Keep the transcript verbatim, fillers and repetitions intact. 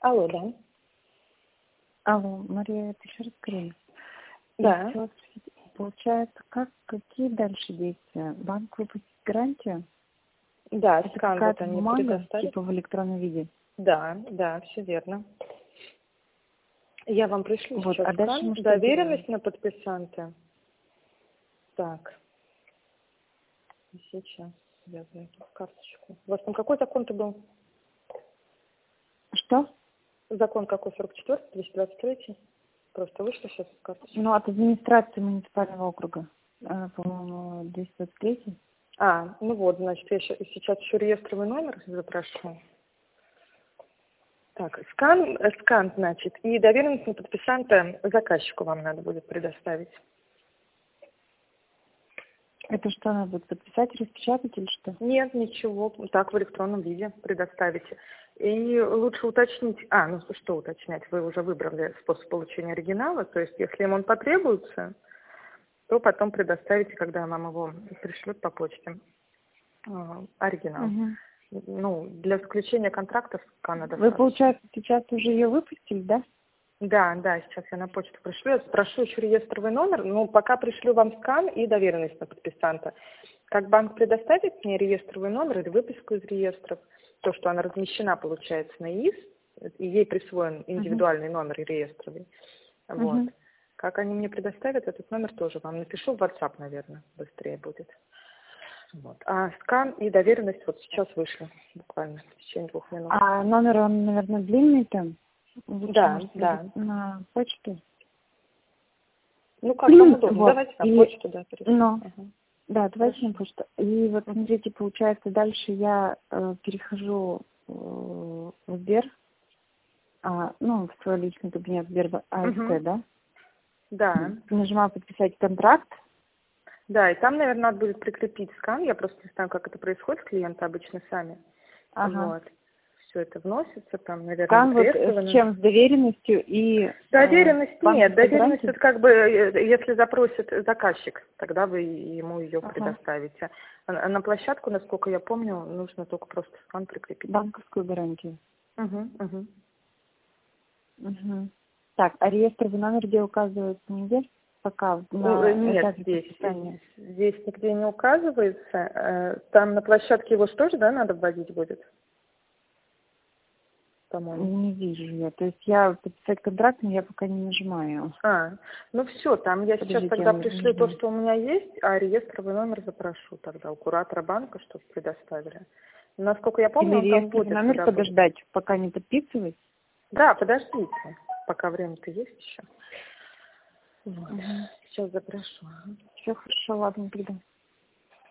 Алло, да. Алло, Мария, это еще раз Карина. Да. Я хотела спросить, получается, как, какие дальше действия? Банк выпустит гарантию? Да, Это скан вот какая-то они бумага, предоставят. типа в электронном виде? Да, да, все верно. Я вам пришлю Вот, сейчас а дальше скан. мы что делаем? Доверенность на подписанта. Так, сейчас я зайду в карточку. У вас там какой закон-то был? Что? Закон какой? сорок четвёртый, двести двадцать третий? Просто вышло сейчас в карточку. Ну, от администрации муниципального округа, э, по-моему, двести двадцать третий. А, ну вот, значит, я ща- сейчас еще реестровый номер запрошу. Так, скан, э, скан, значит, и доверенность на подписанта заказчику вам надо будет предоставить. Это что, надо будет подписать, распечатать или что? Нет, ничего, так в электронном виде предоставите. И лучше уточнить, а, ну что уточнять, вы уже выбрали способ получения оригинала, то есть если им он потребуется, то потом предоставите, когда вам его пришлют по почте, э, оригинал. Угу. Ну, для заключения контрактов скана Вы, достаточно. получается, сейчас уже ее выпустили, да? Да, да, сейчас я на почту пришлю. Я спрошу еще реестровый номер, но пока пришлю вам скан и доверенность на подписанта. Как банк предоставит мне реестровый номер или выписку из реестров, то, что она размещена, получается, на ИИС, и ей присвоен индивидуальный номер реестровый. Вот. Угу. Как они мне предоставят, этот номер тоже вам напишу в WhatsApp, наверное, быстрее будет. Вот. А скан и доверенность вот сейчас вышли, буквально в течение двух минут. А номер, он, наверное, длинный там? Лучше, Да, может, да. на почту? Ну, как вам удобно. Вот. Давайте на И, почту, да, перейдем. ну, Ага. да, давайте Хорошо. на почту. И вот, смотрите, получается, дальше я э, перехожу э, в Сбер, а, ну, в свой личный кабинет Сбер АСТ, Мгм. да? Да. Нажимаю подписать контракт. Да, и там, наверное, надо будет прикрепить скан. Я просто не знаю, как это происходит, клиенты обычно сами. Ага. Вот. Все это вносится, там, наверное, Скан вот э, с вытребовано. чем? С доверенностью и э, Доверенность нет. банковской Доверенность гарантией? это как бы, э, если запросит заказчик, тогда вы ему ее Ага. предоставите. А на площадку, насколько я помню, нужно только просто скан прикрепить. Банковскую гарантию. Угу, угу. Угу. Так, а реестровый номер где указывается нигде? Пока Ну, э, на нет, этапе здесь, подписания. здесь нигде не указывается. Э, Там на площадке его же тоже, да, надо вводить будет, по-моему. Не вижу я. То есть я подписать контракт, но я пока не нажимаю. А, ну все, там я сейчас Подождите, я тогда не пришлю то, нажимаю. что у меня есть, а реестровый номер запрошу тогда у куратора банка, чтобы предоставили. Насколько я помню, Или он там реестровый вводит, номер когда будет. подождать, пока не подписывать? Да, подождите, пока время-то есть еще. Вот. Угу. Сейчас запрошу. Ага. Все хорошо, ладно, тогда.